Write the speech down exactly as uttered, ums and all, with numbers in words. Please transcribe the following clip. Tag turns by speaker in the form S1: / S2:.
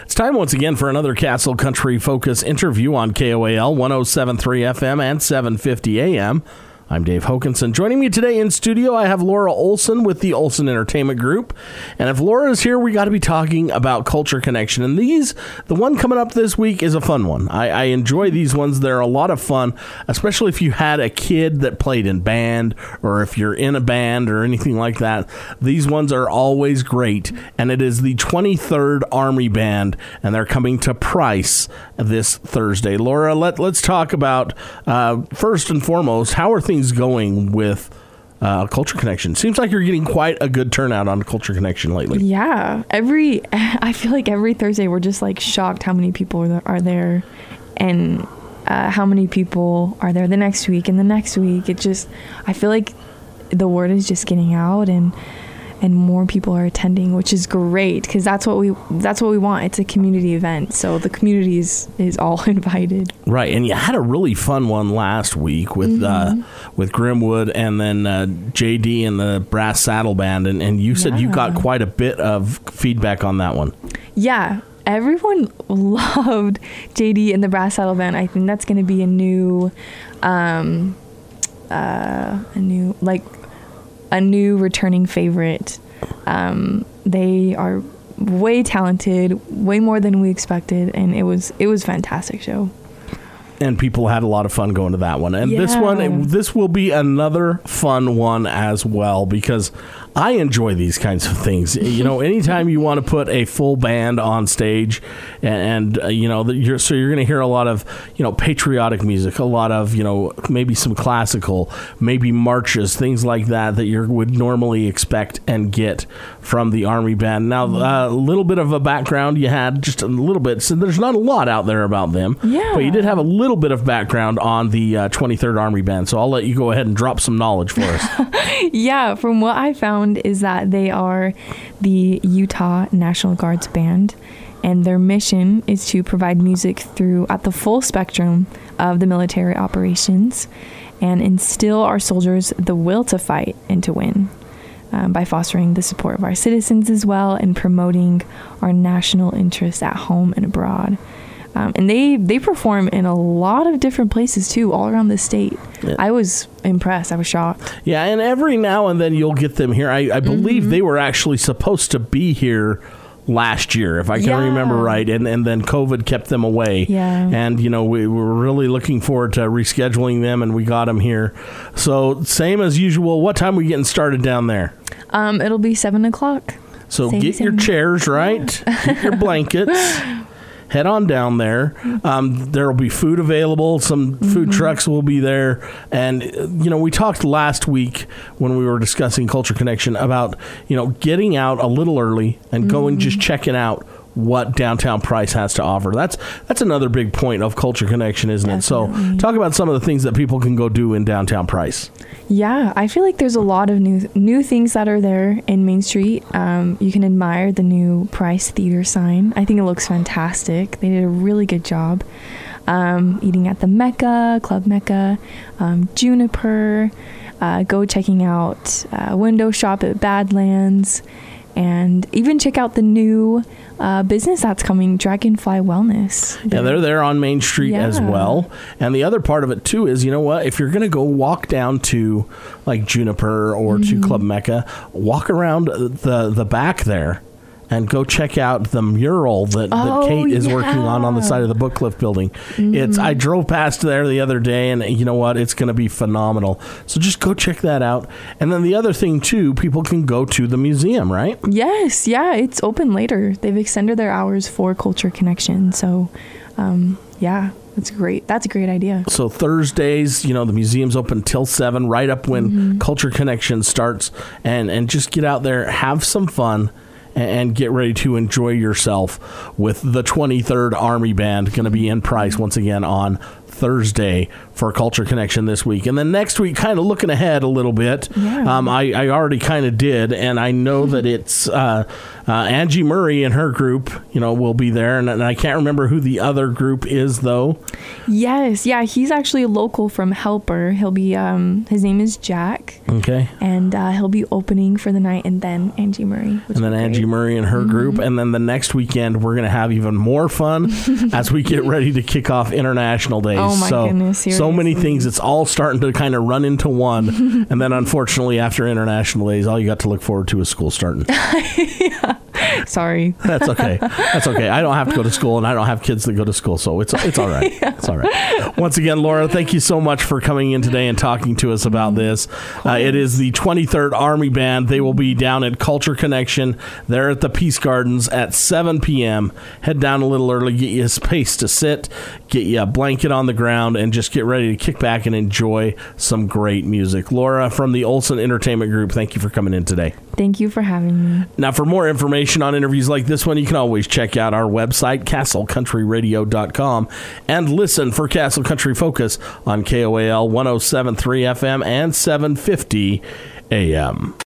S1: It's time once again for another Castle Country Focus interview on K O A L one oh seven point three F M and seven fifty A M. I'm Dave Hokinson. Joining me today in studio, I have Laura Olson with the Olson Entertainment Group. And if Laura's here, we got to be talking about Culture Connection. And these, the one coming up this week is a fun one. I, I enjoy these ones. They're a lot of fun, especially if you had a kid that played in band or if you're in a band or anything like that. These ones are always great. And it is the twenty-third Army Band, and they're coming to Price this Thursday. Laura, let, let's talk about, uh, first and foremost, how are things going with uh, Culture Connection? Seems like you're getting quite a good turnout on Culture Connection lately.
S2: Yeah, every I feel like every Thursday we're just like shocked how many people are there, are there and uh, how many people are there the next week and the next week. It just, I feel like the word is just getting out and and more people are attending, which is great because that's what we that's what we want. It's a community event, so the community is, is all invited.
S1: Right, and you had a really fun one last week with mm-hmm. uh, with Grimwood and then uh, J D and the Brass Saddle Band, and, and you said yeah. you got quite a bit of feedback on that one.
S2: Yeah, everyone loved J D and the Brass Saddle Band. I think that's going to be a new, um, uh, a new like. a new returning favorite. Um, they are way talented, way more than we expected, and it was it was a fantastic show. And
S1: people had a lot of fun going to that one. And
S2: yeah.
S1: this one, this will be another fun one as well, because I enjoy these kinds of things. You know, anytime you want to put a full band on stage and, and uh, you know, you're, so you're going to hear a lot of, you know, patriotic music, a lot of, you know, maybe some classical, maybe marches, things like that, that you would normally expect and get from the Army Band. Now, uh, a little bit of a background you had, just a little bit. So there's not a lot out there about them,
S2: yeah.
S1: but you did have a little bit of background on the uh, twenty-third Army Band. So I'll let you go ahead and drop some knowledge for us.
S2: Yeah, from what I found is that they are the Utah National Guard's band, and their mission is to provide music throughout the full spectrum of the military operations and instill our soldiers the will to fight and to win um, by fostering the support of our citizens as well and promoting our national interests at home and abroad. Um, and they, they perform in a lot of different places, too, all around the state. Yeah. I was impressed. I was shocked.
S1: Yeah, and every now and then you'll get them here. I, I believe mm-hmm. they were actually supposed to be here last year, if I can yeah. remember right, and, and then COVID kept them away.
S2: Yeah.
S1: And, you know, we were really looking forward to rescheduling them, and we got them here. So, same as usual, what time are we getting started down there?
S2: Um, it'll be seven o'clock.
S1: So,
S2: same,
S1: get
S2: same.
S1: your chairs, right? Yeah. Get your blankets. Head on down there. Um, there will be food available. Some food mm-hmm. trucks will be there. And, you know, we talked last week when we were discussing Culture Connection about, you know, getting out a little early and mm-hmm. going just checking out what downtown Price has to offer. That's that's another big point of Culture Connection, isn't Definitely. it? So talk about some of the things that people can go do in downtown Price.
S2: Yeah, I feel like there's a lot of new new things that are there in Main Street. Um, you can admire the new Price Theater sign. I think it looks fantastic. They did a really good job. Um, eating at the Mecca, Club Mecca, um, Juniper, uh, go checking out uh, window shop at Badlands, and even check out the new uh, business that's coming, Dragonfly Wellness.
S1: Yeah, they're there on Main Street yeah. as well. And the other part of it, too, is, you know what? If you're going to go walk down to, like, Juniper or mm-hmm. to Club Mecca, walk around the, the back there and go check out the mural that,
S2: oh,
S1: that Kate is
S2: yeah.
S1: working on on the side of the Book Cliff building. Mm-hmm. It's I drove past there the other day, and you know what? It's going to be phenomenal. So just go check that out. And then the other thing, too, people can go to the museum, right?
S2: Yes. Yeah, it's open later. They've extended their hours for Culture Connection. So, um, yeah. That's great. That's a great idea.
S1: So Thursdays, you know, the museum's open till seven, right up when mm-hmm. Culture Connection starts, and, and just get out there, have some fun, and get ready to enjoy yourself with the twenty-third Army Band, going to be in Price once again on Thursday for Culture Connection this week. And then next week, kind of looking ahead a little bit,
S2: Yeah.
S1: um, I, I already kind of did, and I know that it's uh, uh, Angie Murray and her group, you know, will be there. And, and I can't remember who the other group is, though.
S2: Yes, yeah, he's actually a local from Helper. He'll be, um, his name is Jack.
S1: Okay.
S2: And uh, he'll be opening for the night, and then Angie Murray.
S1: And then Angie Murray and her mm-hmm. group. And then the next weekend, we're going to have even more fun as we get ready to kick off International Days.
S2: Oh, my
S1: so,
S2: goodness. Seriously.
S1: So many things. It's all starting to kind of run into one. And then, unfortunately, after International Days, all you got to look forward to is school starting.
S2: Yeah. Sorry.
S1: That's okay. That's okay. I don't have to go to school, and I don't have kids that go to school, so it's it's all right. Yeah. It's all right. Once again, Laura, thank you so much for coming in today and talking to us about this. Uh, it is the twenty-third Army Band. They will be down at Culture Connection there at the Peace Gardens at seven p.m. Head down a little early, get you a space to sit, get you a blanket on the ground, and just get ready to kick back and enjoy some great music. Laura from the Olson Entertainment Group, thank you for coming in today.
S2: Thank you for having me.
S1: Now, for more information on interviews like this one, you can always check out our website, castle country radio dot com, and listen for Castle Country Focus on K O A L one oh seven point three F M and seven fifty A M.